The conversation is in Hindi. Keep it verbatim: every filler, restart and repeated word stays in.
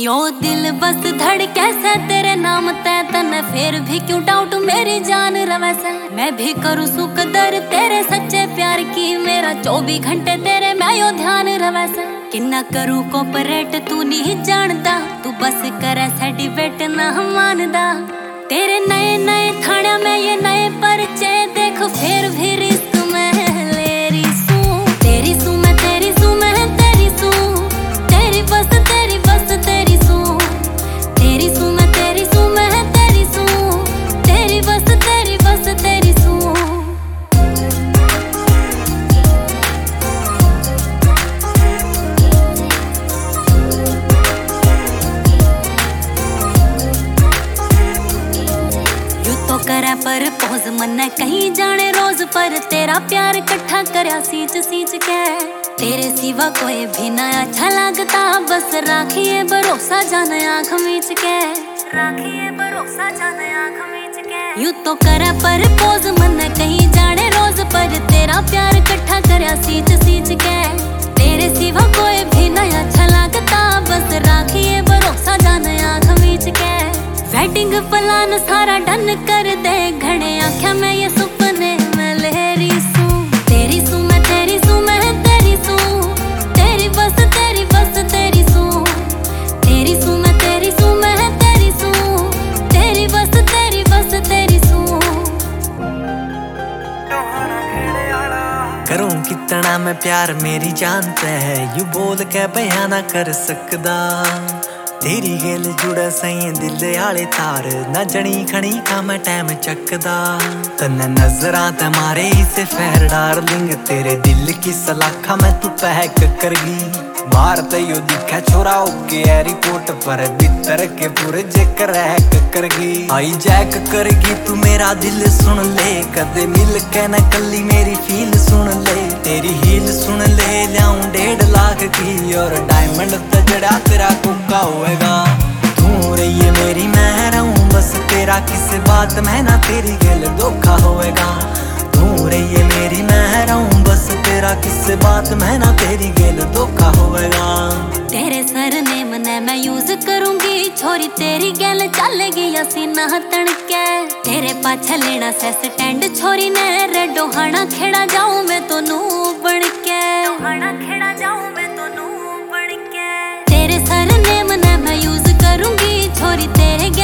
यो दिल बस धड़के से तेरे नाम ते तने फिर भी क्यों डाउट मेरी जान रवे से। मैं भी करूँ सुकदर तेरे सच्चे प्यार की, मेरा चौबीस घंटे तेरे मैं यो ध्यान रवे से। किन्ना करूँ कोपरेट तू नहीं जानता, तू बस करे सेटिवेट ना मानदा। तेरे नए नए थाना में ये नए परिचय देख फिर भी रिस्क में ले रही सू। तेरी सू मैं तेरी सू मैं तेरी सू, तेरी बस तेरी बस तेरी सू। तेरी सू मैं तेरी सू मैं तेरी सू, तेरी बस तेरी बस तेरी सू। करे पर पोज मन कहीं जाने रोज पर तेरा प्यार इकट्ठा करया सींच सींच के। तेरे सिवा कोई भी ना अच्छा लगता, बस राखिए भरोसा जाने आँख मीच के। राखिए भरोसा जाने आँख मीच के। यूं तो करे पर पोज मन कहीं जाने रोज पर तेरा प्यार इकट्ठा करया सींच सींच के। तेरे सिवा कोई भी ना अच्छा लगता, बस राखिए भरोसा जाने आँख मीच के। वेडिंग प्लान सारा डन कर दे घने आँखें में ये सुपने में लहरी सू। तेरी सू मैं तेरी सू मैं तेरी सू, तेरी बस तेरी बस तेरी सू। तेरी सू मैं तेरी सू मैं तेरी सू, तेरी बस तेरी बस तेरी सू। करूं कितना मैं प्यार मेरी जानते है, यू बोल के बयां ना कर सकदा। तेरी गेल जुड़ा सही दिल आले तार, ना जनी खनी का मैं टाइम चकदा। तन्ने नजरां ते मारे इसे फेर डार्लिंग, तेरे दिल की सलाखा मैं तू पैक करगी। बाहर ते यो दिखा छोरा ओके एयरपोर्ट पर, भीतर के पूरे जेकर रैक करगी। आई जैक करगी तू मेरा दिल सुन ले, कदे मिल के न कली मेरी फील सुन ले। तेरी हील सुन ले लियाऊं डेढ़ लाख की, और डायमंड तजड़ा तेरा कोका होएगा। तू रही मेरी मैं रहूं बस तेरा, किस बात में ना तेरी गल धोखा होएगा। तू रही मेरी मैं रहूं बस तेरा, किस बात में ना तेरी गल धोखा होएगा। तेरे सरनेम ने मैं यूज करूंगी, छोरी तेरी गल चलेगी या सीना तड़के। तेरे पाछे लेना से स्टैंड छोरी ने रे, डोहाना खेड़ा जाऊं मैं तो नू बन के। डोहाना खेड़ा जाऊं मैं तो नू बन के। तेरे सरनेम ने मैं यूज करूंगी, छोरी तेरे